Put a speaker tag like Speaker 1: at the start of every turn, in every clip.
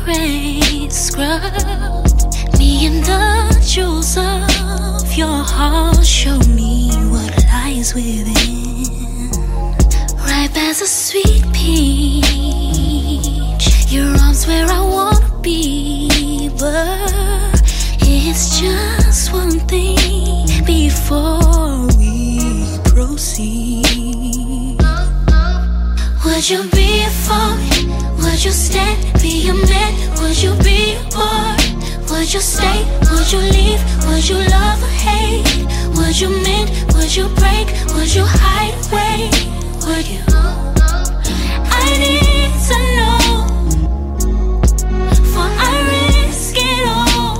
Speaker 1: gray scrub. Me and the jewels of your heart show me what lies within. Ripe as a sweet peach, your arms where I wanna be, but it's just one thing before we proceed. Would you be for me? Would you stand, be a man? Would you be a boy? Would you stay? Would you leave? Would you love or hate? Would you mend? Would you break? Would you hide away? Would you? I need to know, for I risk it all.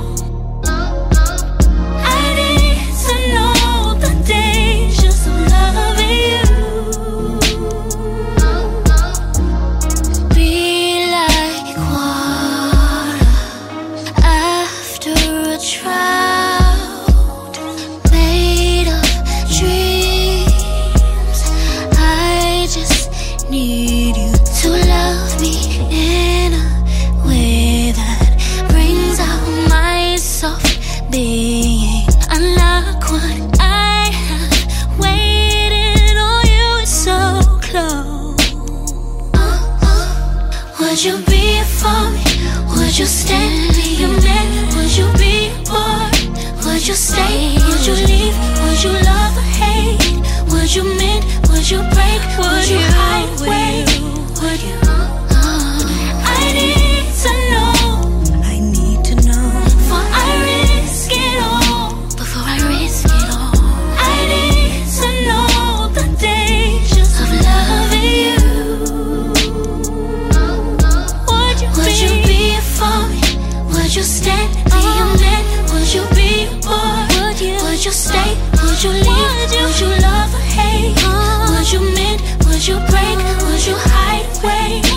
Speaker 1: I need to know the dangers of loving you. Be like water after a drought, made of dreams. I just need you to love me in a way that brings out my soft being. Unlike what I have, waiting on you is so close. Would you be for me? Would you stand, be a man? Would you be a boy? Would you stay? Would you leave? Would you love or hate? Would you mend? Would you break? Would you hide away? Would you? I need to know. I need to know. For I risk it all. Before I risk it all, I need to know the dangers of loving you. Would you be for me? Would you stand, be a man? Would you be a boy? Would you stay? Would you leave? Would you love or hate? Would you mend? Would you break? Would you hide away?